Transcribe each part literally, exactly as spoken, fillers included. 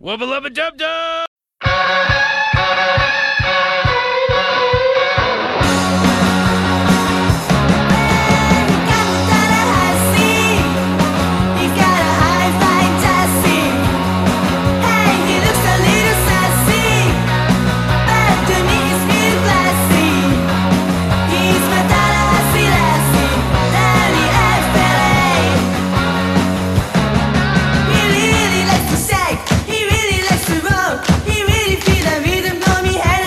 Wubba lubba dub dub! He really likes to roll. He really feels the rhythm, call me head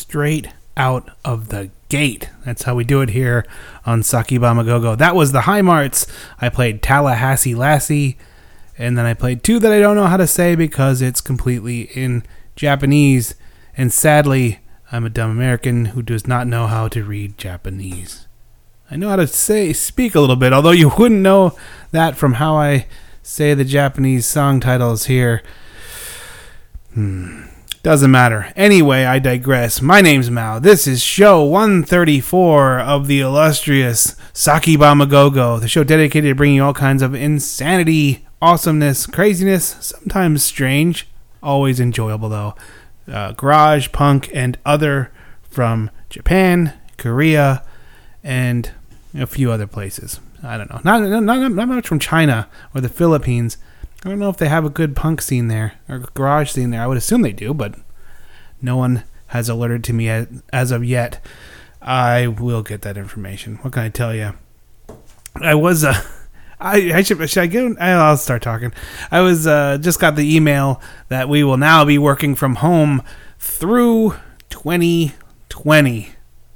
straight out of the gate. That's how we do it here on Sakibama Go-Go. That was the High Marts. I played Tallahassee Lassie, and then I played two that I don't know how to say because it's completely in Japanese, and sadly, I'm a dumb American who does not know how to read Japanese. I know how to say speak a little bit, although you wouldn't know that from how I say the Japanese song titles here. Hmm. Doesn't matter. Anyway, I digress. My name's Mao. This is show one thirty-four of the illustrious Sakibama Go-Go, the show dedicated to bringing you all kinds of insanity, awesomeness, craziness, sometimes strange, always enjoyable though, uh, garage, punk, and other from Japan, Korea, and a few other places. I don't know. Not, not, not, not much from China or the Philippines. I don't know if they have a good punk scene there, or garage scene there. I would assume they do, but no one has alerted to me as, as of yet. I will get that information. What can I tell you? I was, uh, I, I should, should I get, I'll start talking. I was, uh, just got the email that we will now be working from home through twenty twenty.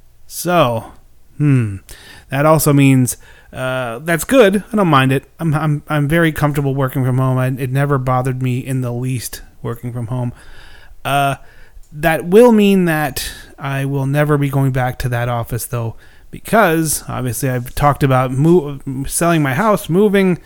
So, hmm, that also means Uh, that's good. I don't mind it. I'm I'm I'm very comfortable working from home. I, it never bothered me in the least working from home. Uh, that will mean that I will never be going back to that office though, because obviously I've talked about move, selling my house, moving.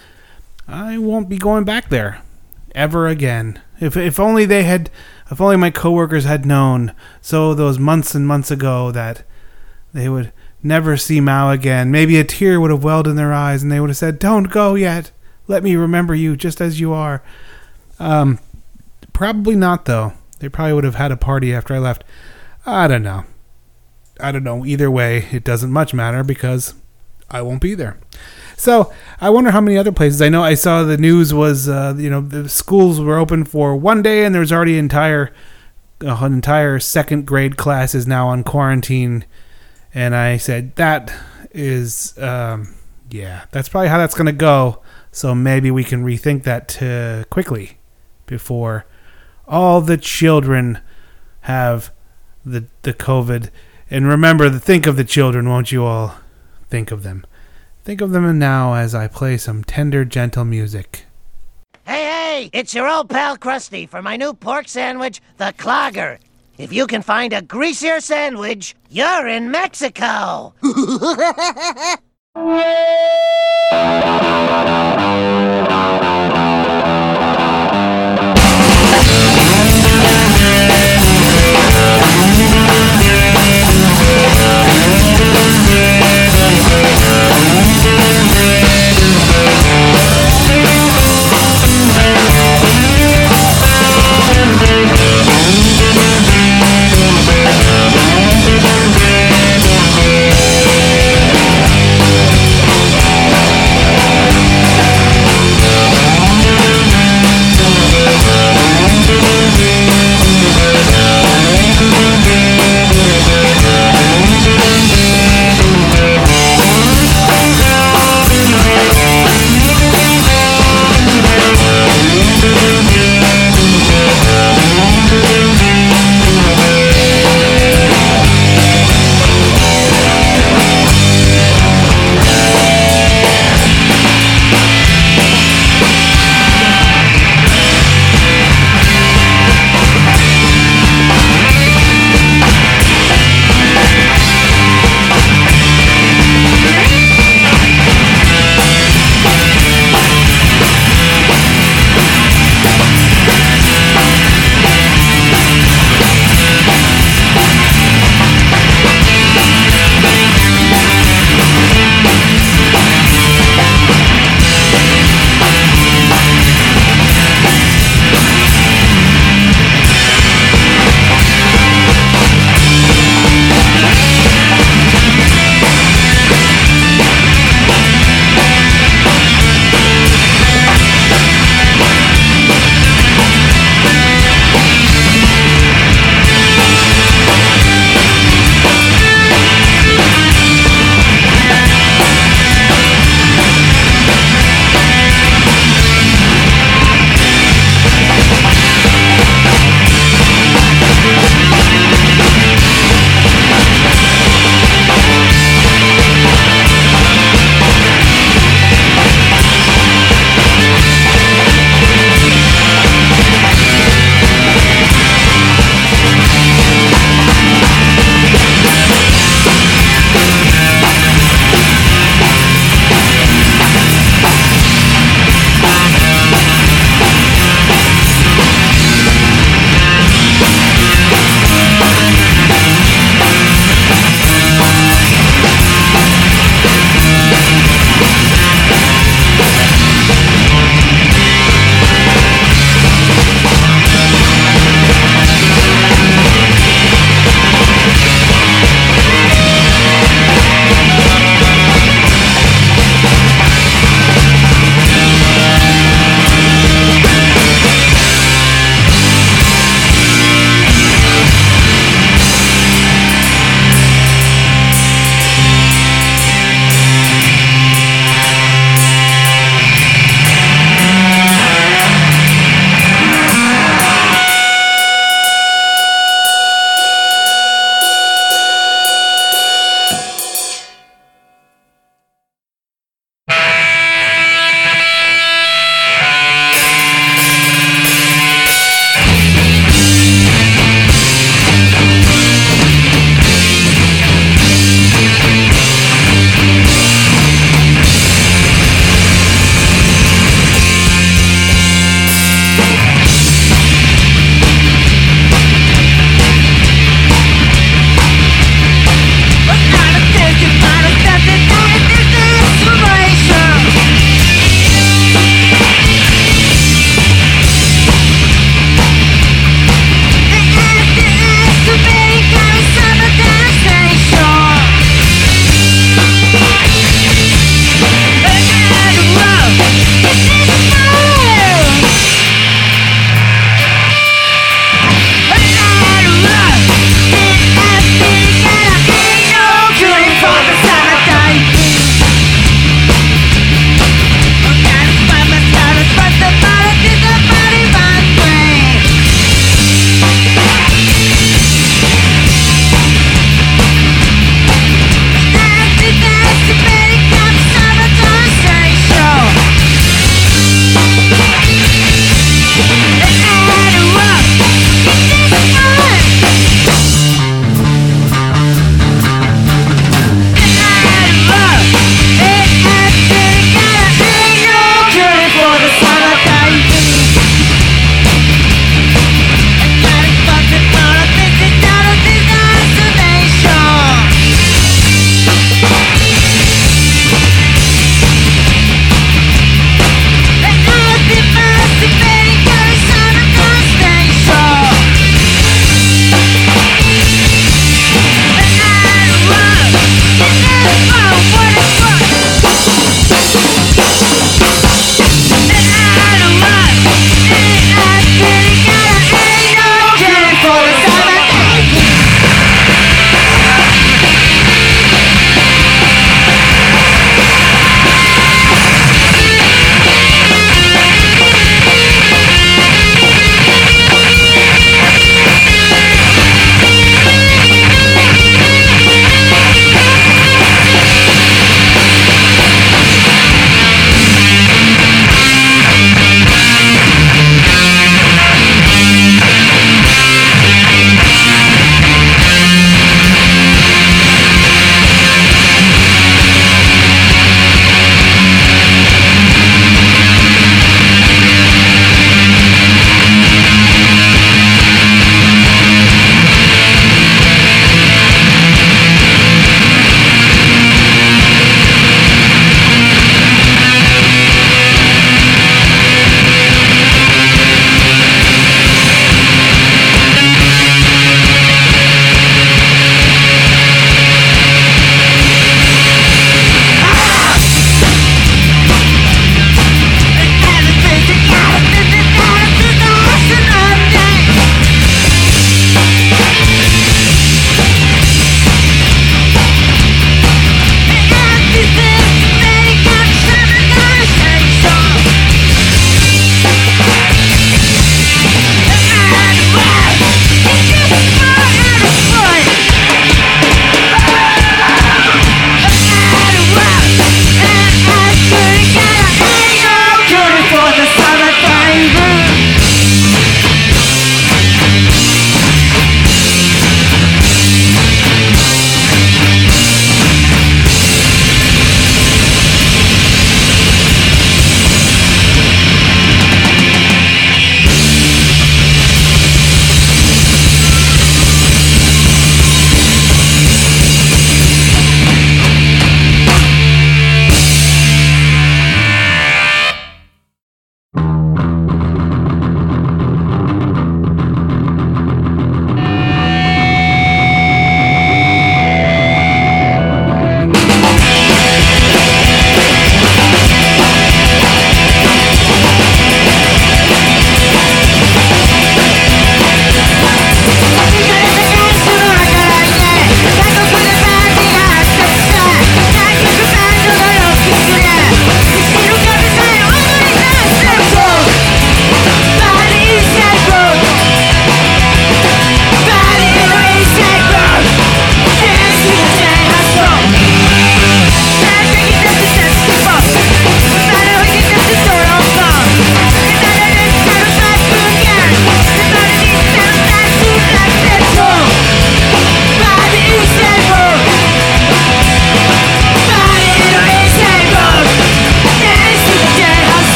I won't be going back there ever again. If if only they had, if only my coworkers had known so those months and months ago that they would never see Mao again. Maybe a tear would have welled in their eyes and they would have said, "Don't go yet. Let me remember you just as you are." Um, probably not, though. They probably would have had a party after I left. I don't know. I don't know. Either way, it doesn't much matter because I won't be there. So I wonder how many other places. I know I saw the news was, uh, you know, the schools were open for one day and there was already entire, uh, an entire second grade classes now on quarantine. And I said, that is, um, yeah, that's probably how that's going to go. So maybe we can rethink that uh, quickly before all the children have the the COVID. And remember to think of the children, won't you all? Think of them. Think of them now as I play some tender, gentle music. Hey, hey, it's your old pal Krusty for my new pork sandwich, the Clogger. If you can find a greasier sandwich, you're in Mexico!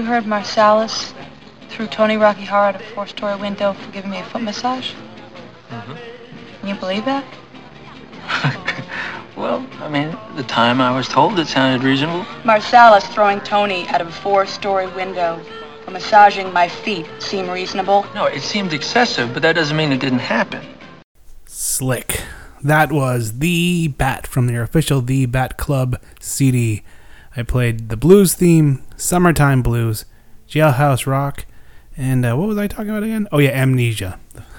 you heard Marsalis threw Tony Rocky Horror out of a four-story window for giving me a foot massage? Mm-hmm. Can you believe that? Well, I mean, at the time I was told it sounded reasonable. Marsalis throwing Tony out of a four-story window for massaging my feet seem reasonable? No, it seemed excessive, but that doesn't mean it didn't happen. Slick. That was The Bat from their official The Bat Club C D. I played the blues theme, Summertime Blues, Jailhouse Rock, and uh, what was I talking about again? Oh yeah, Amnesia.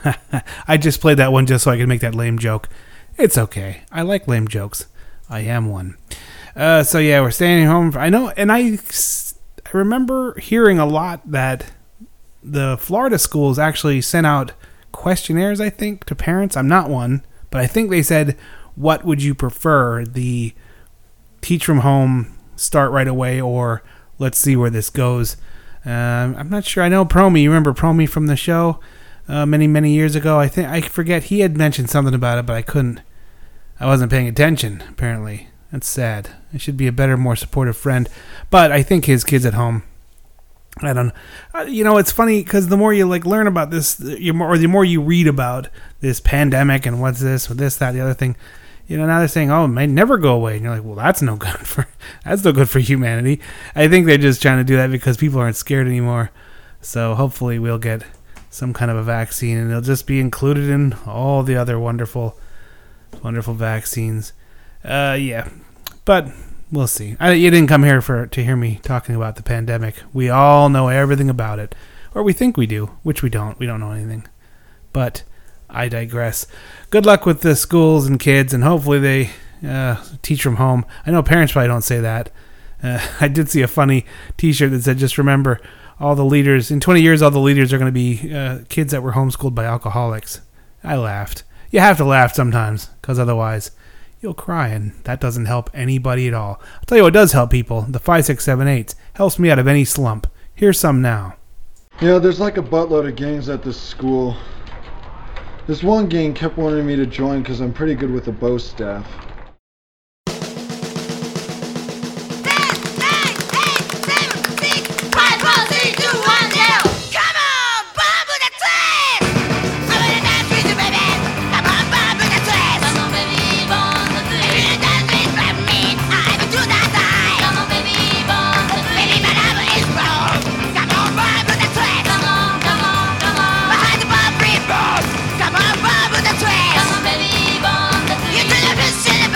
I just played that one just so I could make that lame joke. It's okay. I like lame jokes. I am one. Uh, so yeah, we're staying home. I know, and I, I remember hearing a lot that the Florida schools actually sent out questionnaires, I think, to parents. I'm not one, but I think they said, what would you prefer? The teach from home, start right away, or let's see where this goes. Um, I'm not sure. I know Promi. You remember Promi from the show uh, many, many years ago? I think I forget. He had mentioned something about it, but I couldn't. I wasn't paying attention, apparently. That's sad. I should be a better, more supportive friend. But I think his kid's at home. I don't know. Uh, you know, it's funny because the more you like learn about this, you more, or the more you read about this pandemic and what's this, or this, that, the other thing, you know, now they're saying, oh, it may never go away. And you're like, well, that's no good for that's no good for humanity. I think they're just trying to do that because people aren't scared anymore. So hopefully we'll get some kind of a vaccine and it'll just be included in all the other wonderful, wonderful vaccines. Uh, yeah, but we'll see. I, you didn't come here for to hear me talking about the pandemic. We all know everything about it, or we think we do, which we don't. We don't know anything. But I digress. Good luck with the schools and kids, and hopefully they uh, teach from home. I know parents probably don't say that. Uh, I did see a funny T-shirt that said, just remember, all the leaders, in twenty years, all the leaders are going to be uh, kids that were homeschooled by alcoholics. I laughed. You have to laugh sometimes, because otherwise you'll cry, and that doesn't help anybody at all. I'll tell you what does help people. The five six seven eight helps me out of any slump. Here's some now. You know, there's like a buttload of gangs at this school. This one gang kept wanting me to join because I'm pretty good with the bow staff. You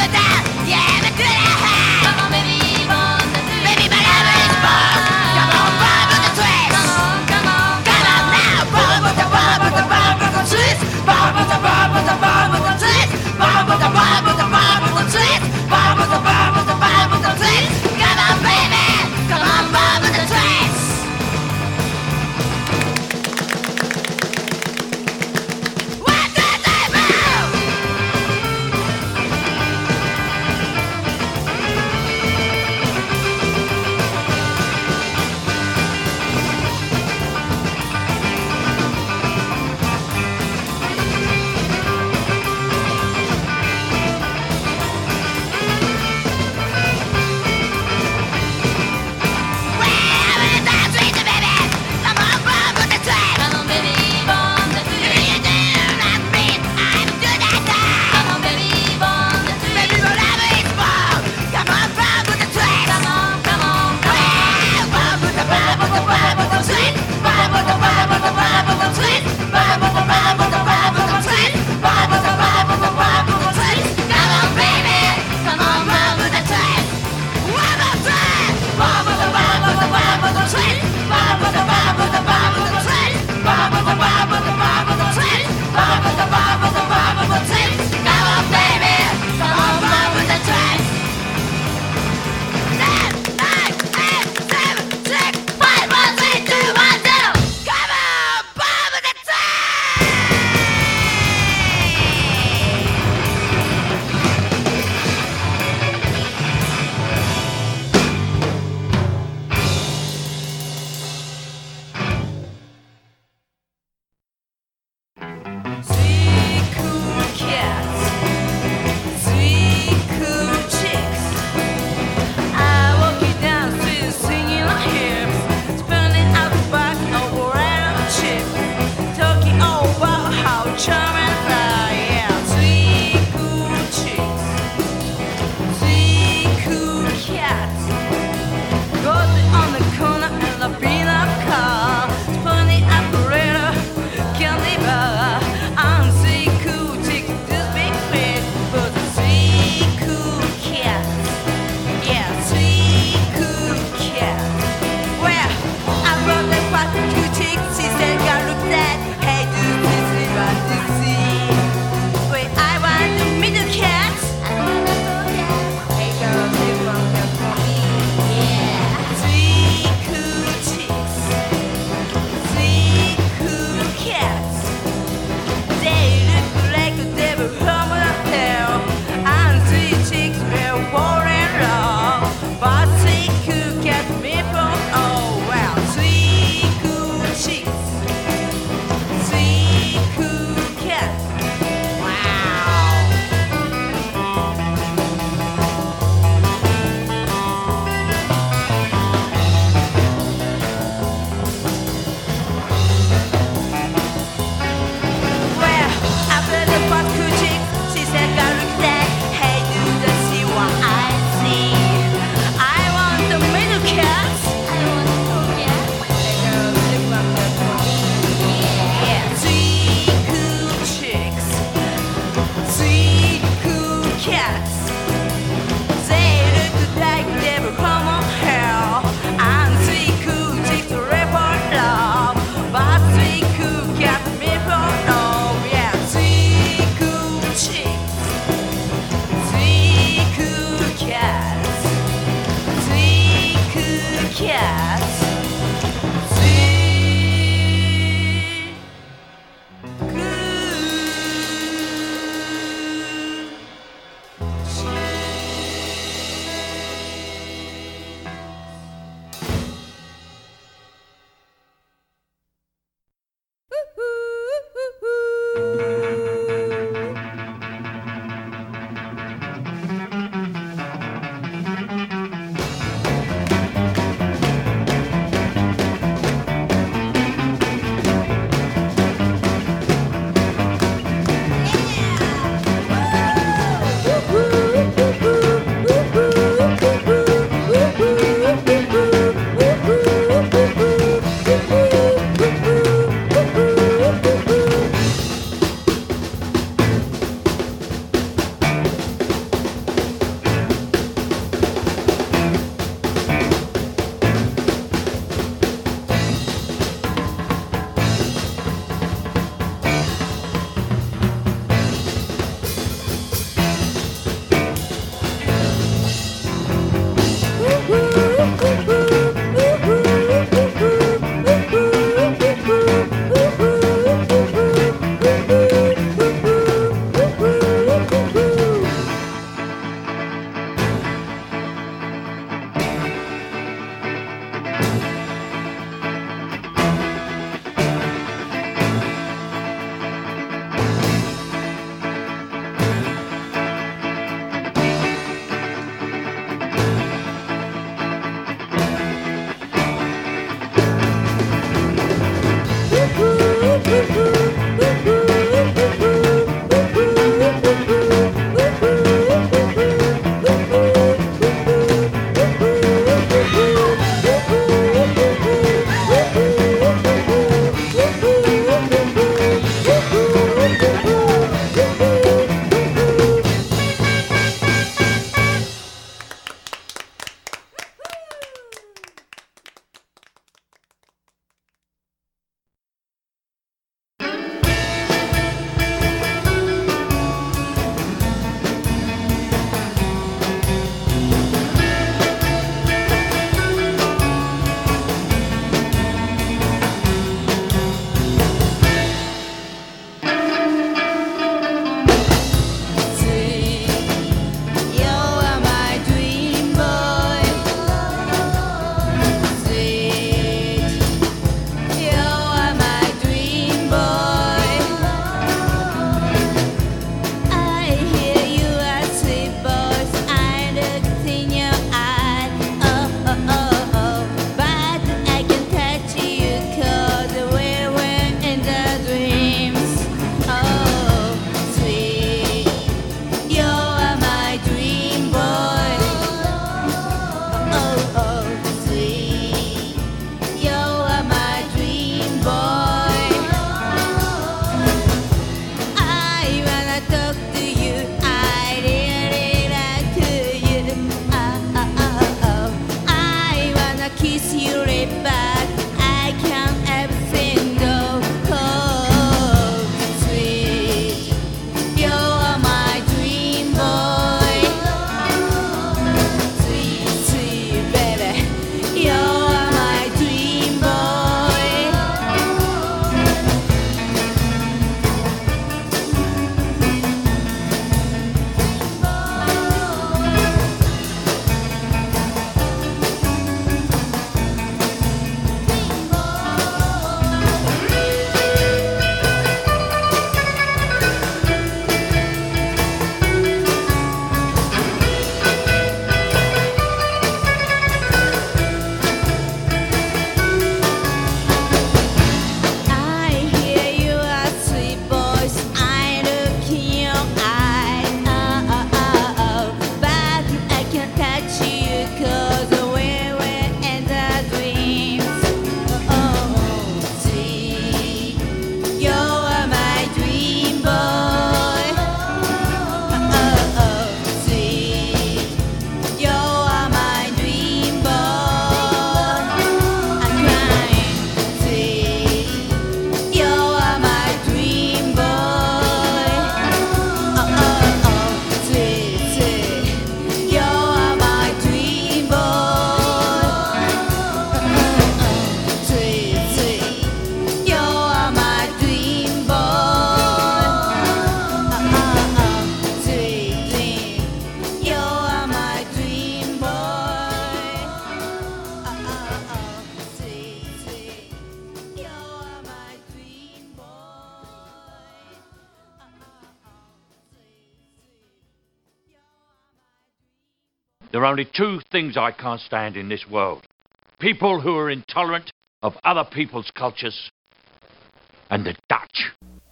There are only two things I can't stand in this world. People who are intolerant of other people's cultures, and the Dutch.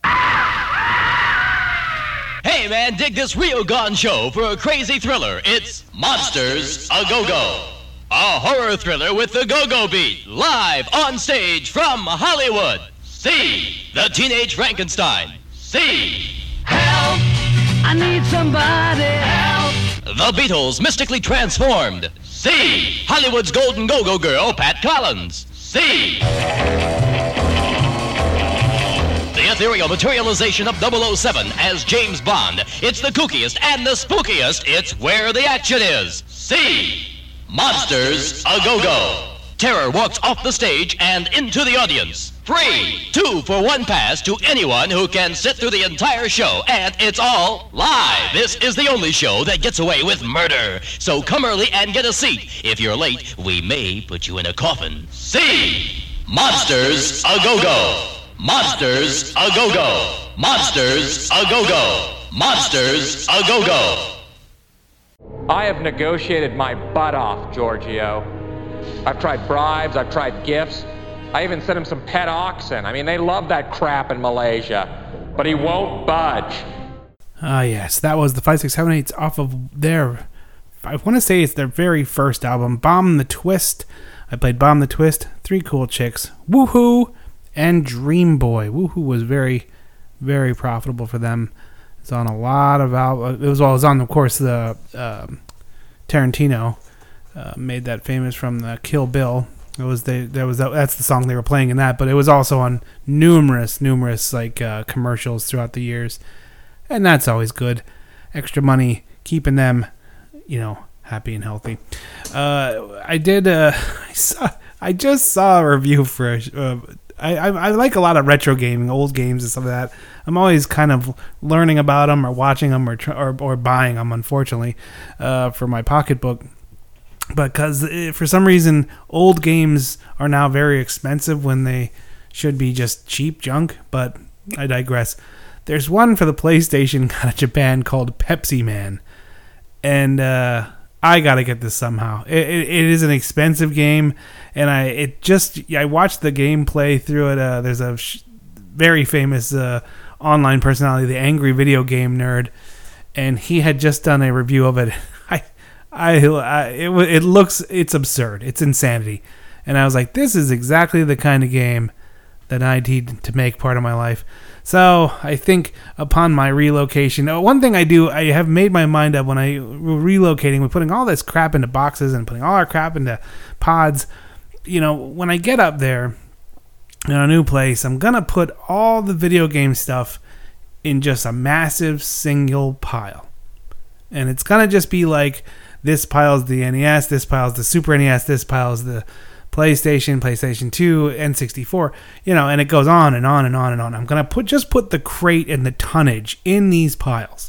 Hey man, dig this Ryogon show for a crazy thriller. It's Monsters A Go-Go. A horror thriller with the go-go beat, live on stage from Hollywood. See the Teenage Frankenstein. See Help! I need somebody help! The Beatles mystically transformed. See Hollywood's golden go-go girl, Pat Collins. See the ethereal materialization of double oh seven as James Bond. It's the kookiest and the spookiest. It's where the action is. See Monsters A Go-Go. Terror walks off the stage and into the audience. Free, two for one pass to anyone who can sit through the entire show, and it's all live. This is the only show that gets away with murder. So come early and get a seat. If you're late, we may put you in a coffin. See Monsters A Go-Go. Monsters A Go-Go. Monsters A Go-Go. Monsters A Go-Go. I have negotiated my butt off, Giorgio. I've tried bribes, I've tried gifts. I even sent him some pet oxen. I mean, they love that crap in Malaysia. But he won't budge. Ah, yes. That was the five six seven eight off of their... I want to say it's their very first album, Bomb the Twist. I played Bomb the Twist, Three Cool Chicks, Woohoo, and Dream Boy. Woohoo was very, very profitable for them. It's on a lot of albums. It was, well, it was on, of course, the um, Tarantino uh, made that famous from the Kill Bill. It was they there was that's the song they were playing in that, but it was also on numerous, numerous like uh, commercials throughout the years, and that's always good. Extra money keeping them, you know, happy and healthy. Uh, I did. Uh, I saw. I just saw a review for. Uh, I, I I like a lot of retro gaming, old games and stuff like that. I'm always kind of learning about them or watching them or or, or buying them. Unfortunately, uh, for my pocketbook. Because for some reason, old games are now very expensive when they should be just cheap junk. But I digress. There's one for the PlayStation out of Japan called Pepsi Man. And uh, I got to get this somehow. It, it, it is an expensive game. And I it just I watched the gameplay through it. Uh, there's a sh- very famous uh, online personality, the Angry Video Game Nerd. And he had just done a review of it. I, I it it looks it's absurd. It's insanity, and I was like, this is exactly the kind of game that I need to make part of my life. So I think upon my relocation, one thing I do, I have made my mind up when I relocating, we're putting all this crap into boxes and putting all our crap into pods. You know, when I get up there in a new place, I'm gonna put all the video game stuff in just a massive single pile, and it's gonna just be like. This pile's the N E S, this pile's the Super N E S, this pile's the PlayStation, PlayStation two, N sixty-four, you know, and it goes on and on and on and on. I'm going to put just put the crate and the tonnage in these piles.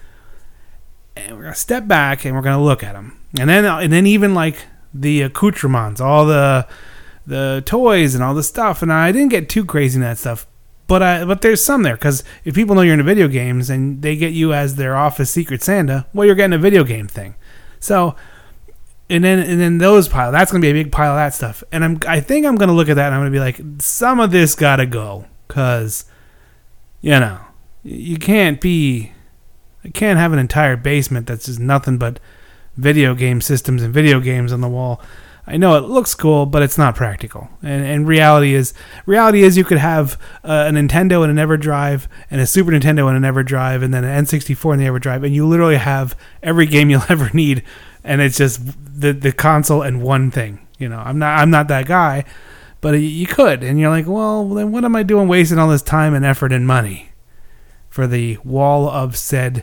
And we're going to step back and we're going to look at them. And then and then even like the accoutrements, all the the toys and all the stuff. And I didn't get too crazy in that stuff. But I, but there's some there, because if people know you're into video games and they get you as their office Secret Santa, well, you're getting a video game thing. So, and then and then those piles, that's going to be a big pile of that stuff. And I'm I think I'm going to look at that and I'm going to be like, some of this got to go. Because, you know, you can't be, I can't have an entire basement that's just nothing but video game systems and video games on the wall. I know it looks cool, but it's not practical. And and reality is, reality is you could have uh, a Nintendo and an EverDrive, and a Super Nintendo and an EverDrive, and then an N sixty-four and the EverDrive, and you literally have every game you'll ever need, and it's just the the console and one thing. You know, I'm not I'm not that guy, but you could, and you're like, well, then what am I doing, wasting all this time and effort and money for the wall of said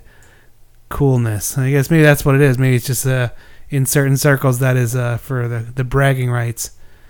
coolness? I guess maybe that's what it is. Maybe it's just a uh, in certain circles, that is uh, for the, the bragging rights.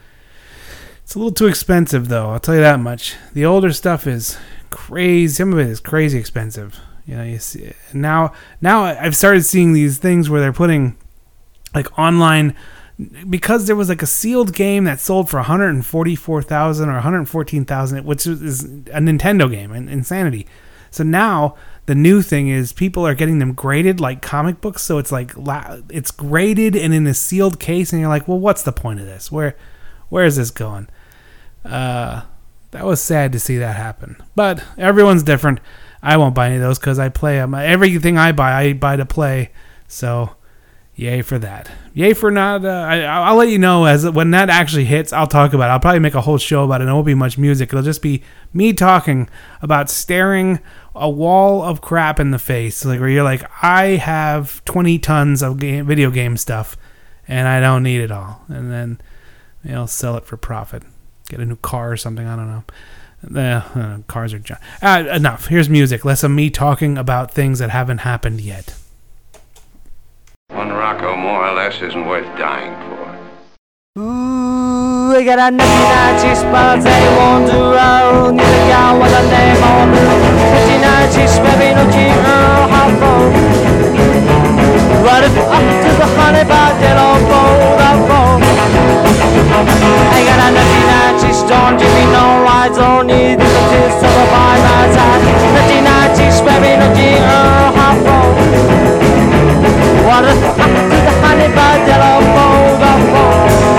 It's a little too expensive, though. I'll tell you that much. The older stuff is crazy. Some of it is crazy expensive. You know, you see now. Now I've started seeing these things where they're putting like online, because there was like a sealed game that sold for one hundred forty-four thousand dollars or one hundred fourteen thousand dollars, which is a Nintendo game, and insanity. So now the new thing is people are getting them graded like comic books. So it's like la- it's graded and in a sealed case, and you're like, well, what's the point of this? Where where is this going? Uh, that was sad to see that happen. But everyone's different. I won't buy any of those because I play them. Everything I buy, I buy to play. So yay for that. Yay for not. Uh, I, I'll let you know as when that actually hits. I'll talk about it. I'll probably make a whole show about it. And it won't be much music. It'll just be me talking about staring a wall of crap in the face, like where you're like, I have twenty tons of game, video game stuff, and I don't need it all. And then you know, sell it for profit, get a new car or something. I don't know. The uh, cars are junk. Uh, enough. Here's music. Less of me talking about things that haven't happened yet. One Rocco more or less isn't worth dying for. Ooh, I got a ninety-nine spots I wander around. Need a gal with a name on the ninety-nine baby, no king or how far. Right up to the honey bar, then I'll go that far. I got a ninety-nine storm, give me no rides, only the taste of a by my side. ninety-nine baby, no king or how far. Right up to the honey bar, then I'll go that far.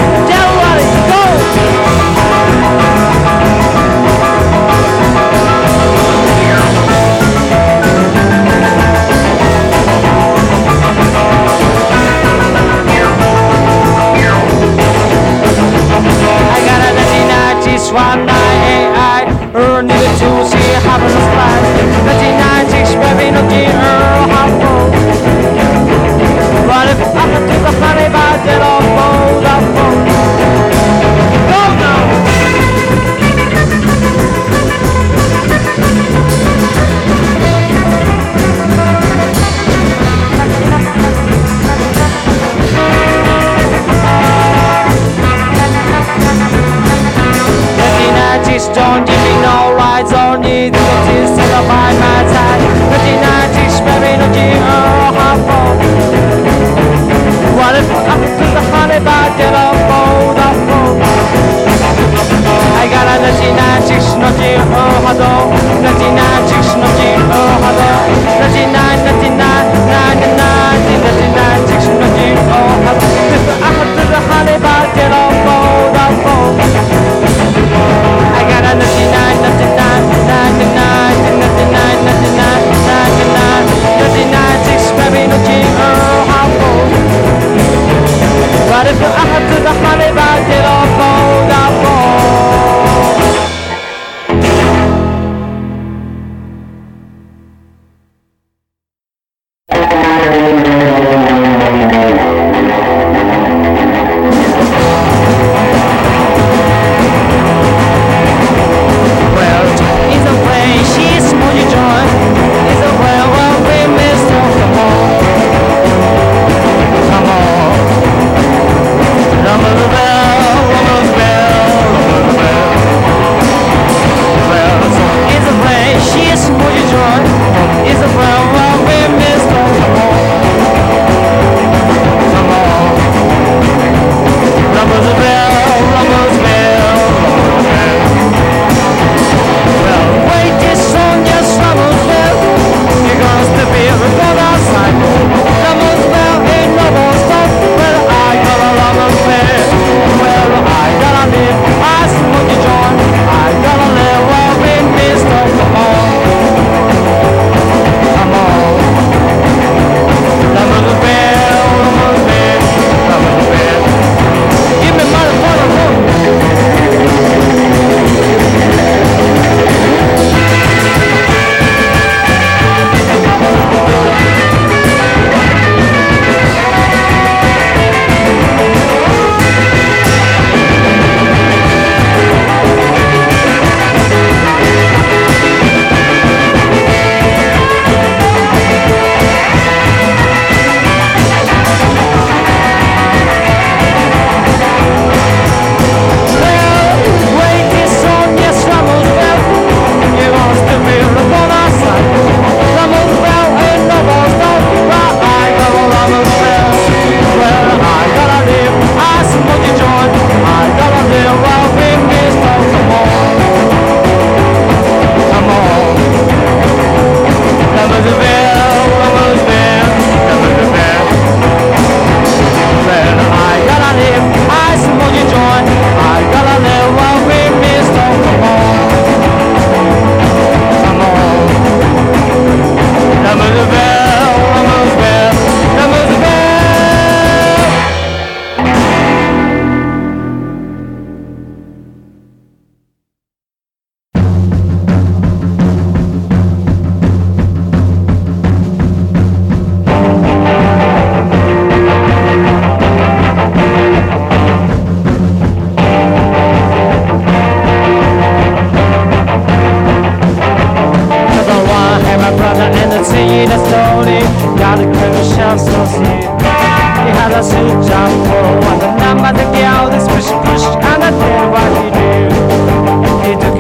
One night I earned it to see happiness fly. nineteen ninety-six, baby, no gear, how full. But if I could take the honey by that all fold up full. Go now! Don't give me no rides, only the taste of the by my side. nineteen nineties, baby, no gear, how far. What if I could take the honey by that all fold up full. I got a nineteen ninety-six, no gear, how low. nineteen ninety-six, no gear, how low. ninety-nine, ninety-nine, ninety-nine, nineteen ninety-six, no gear, how low. If I could take the honey by that all fold up full. I got a ninety-nine, ninety-nine, ninety-nine, ninety-nine, ninety-nine, ninety-nine, ninety-nine, six, baby, no king, oh, how cold. But if I had to the honey bar, it all fold, I'll fold.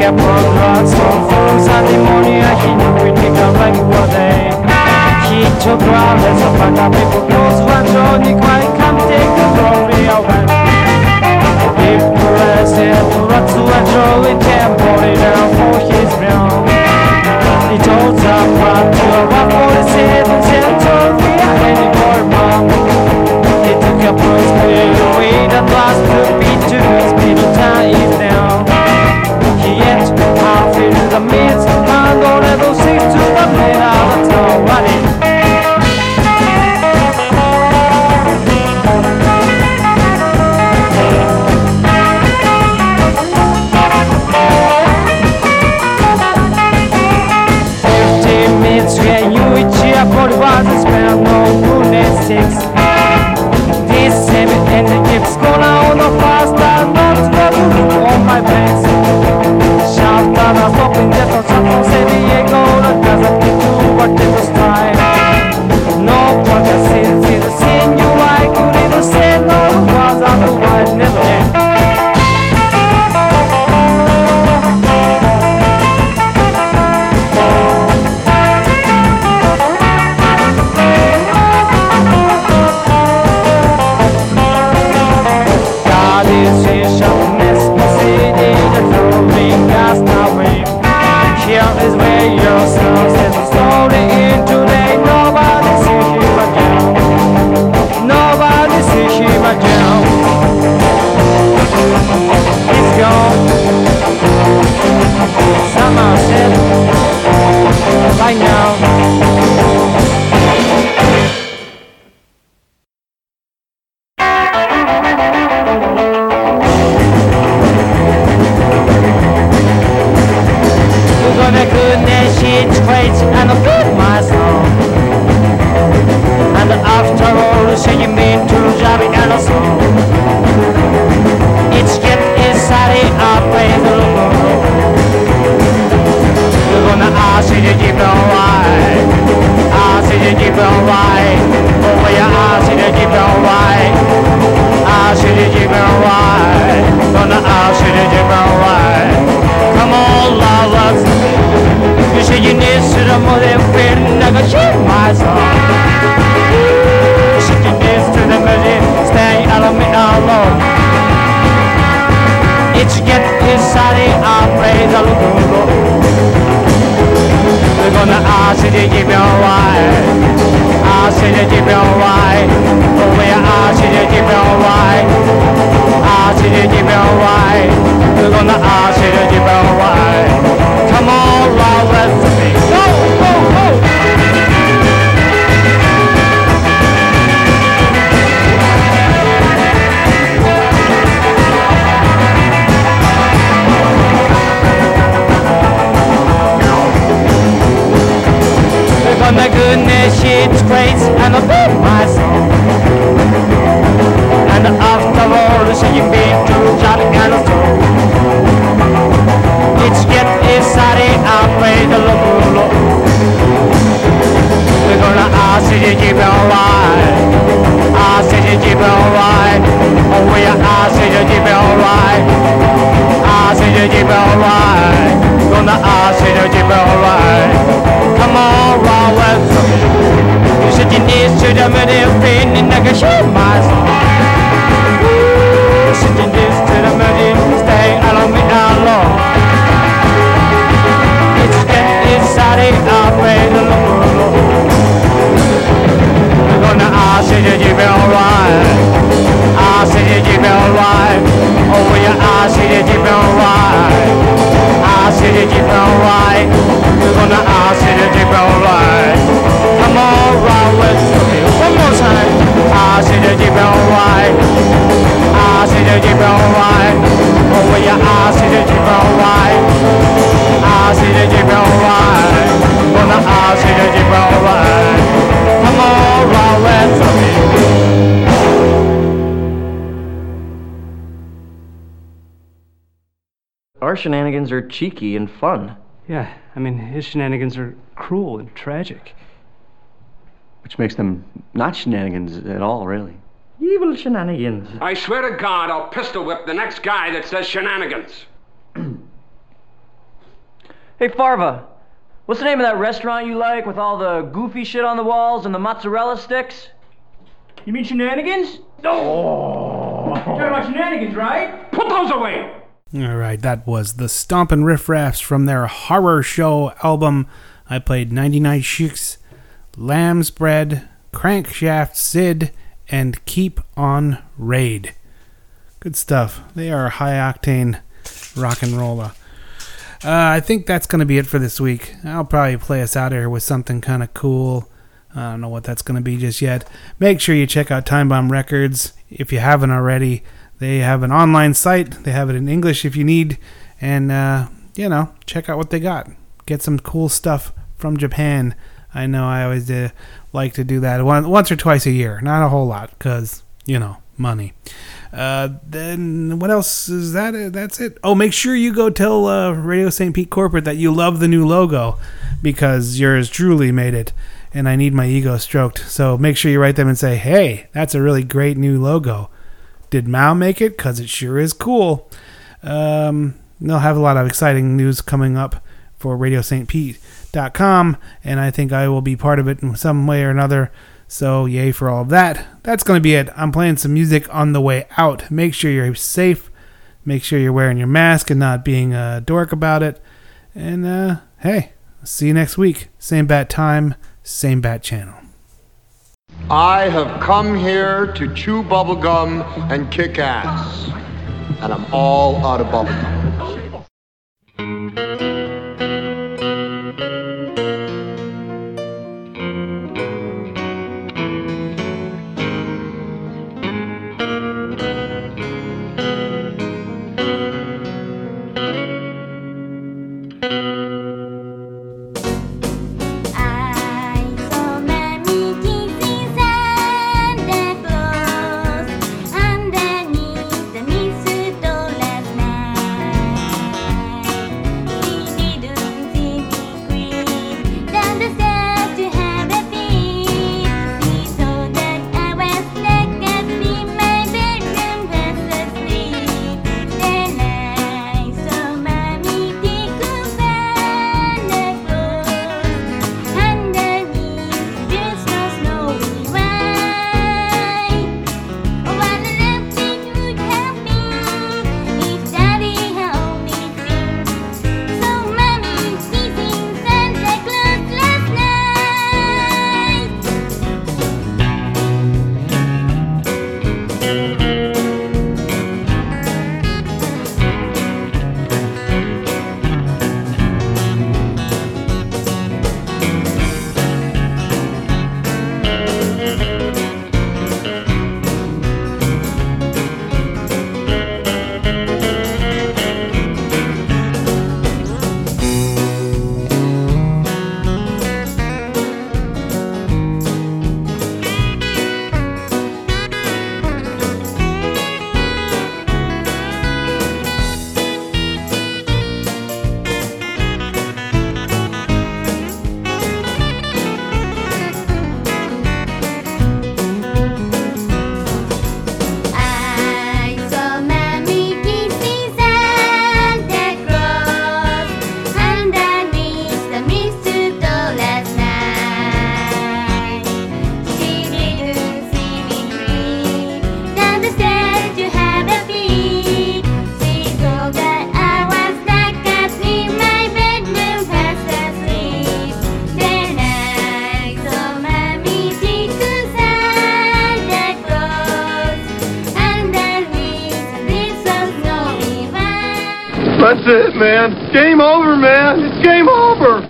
kept on drugs on full Sunday morning, and he knew we'd take a regular day. He took rounds of other people close one door, he quite come take the glory away. If the president runs to a draw in tempo, down for his realm. He told some fun to a rock for the seven and told me I had any more mom. He took a bruise clear away that last to be to his middle time is down. He ate half into the midst and all level six to the middle of the town running. But it wasn't spelled no goodness six. This seven and the gifts go on the fast and not struggle on my place. Shout out a stopping that on San San Diego that doesn't get to what it was time. No progress since it's a sin you I could even say no was otherwise never end. Is where yourself is slowly into day. Nobody sees him again. Nobody sees him again. It's gone. Summer said right now. And I put my song. And after all, say you mean to drive it and a song. It's get inside I play the road. You're gonna ask you to keep on right. Ask you to keep on right. Oh, yeah, ask you to keep on right. Ask you to keep on right. Gonna ask you to keep on right. Come on, lovers. You say you need to the mother friend, I got shit my song. You say you need to the mother, stay out of me alone. It's get inside it, I play the look. We're gonna ask you to keep your wife. Ask you to keep your wife. Oh, we're ask you to keep your wife. Ask you to keep your wife. We're gonna ask you to keep your wife. Come on, love, let's go, go, go! We're gonna goodness, it's great, and I'll be my song. And after all, so you've been to Johnny and a it's get inside it, I'll play the local. We're gonna ask you to keep it alright. Ask you to keep it alright. Oh, we are ask you to keep it alright. Ask you to keep it alright. Gonna ask you to keep it alright. Come on, roll with me. You said you need to the middle pain and I can show my song. You said you need to the middle, stay out of me alone. Inside it, I'll play the local. We're gonna ask you to keep it alright. Ask you to keep it alright. Oh, we are ask you to keep it alright. Ask you to keep it alright. We're gonna ask you to keep it alright. Come on, roll with me one more time. Ask you to keep it alright. Ask you to keep it alright. Oh, we are ask you to keep it alright. Ask you to keep it alright. Gonna ask you to keep it alright. Come on, roll with me. Our shenanigans are cheeky and fun. Yeah, I mean, his shenanigans are cruel and tragic. Which makes them not shenanigans at all, really. Evil shenanigans. I swear to God, I'll pistol whip the next guy that says shenanigans. Hey, Farva, what's the name of that restaurant you like with all the goofy shit on the walls and the mozzarella sticks? You mean Shenanigans? Oh. You're talking about Shenanigans, right? Put those away! All right, that was the Stompin' Riff Raffs from their Horror Show album. I played ninety-nine Chicks, Lamb's Bread, Crankshaft Sid, and Keep on Raid. Good stuff. They are high-octane rock and roller. Uh, I think that's going to be it for this week. I'll probably play us out of here with something kind of cool. I don't know what that's going to be just yet. Make sure you check out Time Bomb Records if you haven't already. They have an online site. They have it in English if you need. And, uh, you know, check out what they got. Get some cool stuff from Japan. I know I always uh, like to do that one, once or twice a year. Not a whole lot because, you know, money. Uh, then what else is that? That's it. Oh, make sure you go tell uh, Radio Saint Pete Corporate that you love the new logo because yours truly made it. And I need my ego stroked. So make sure you write them and say, hey, that's a really great new logo. Did Mao make it? Because it sure is cool. Um, they'll have a lot of exciting news coming up for radio st pete dot com, and I think I will be part of it in some way or another. So yay for all of that. That's going to be it. I'm playing some music on the way out. Make sure you're safe. Make sure you're wearing your mask and not being a dork about it. And uh, hey, see you next week. Same bat time, same bat channel. I have come here to chew bubblegum and kick ass. And I'm all out of bubblegum. That's it, man. Game over, man. It's game over.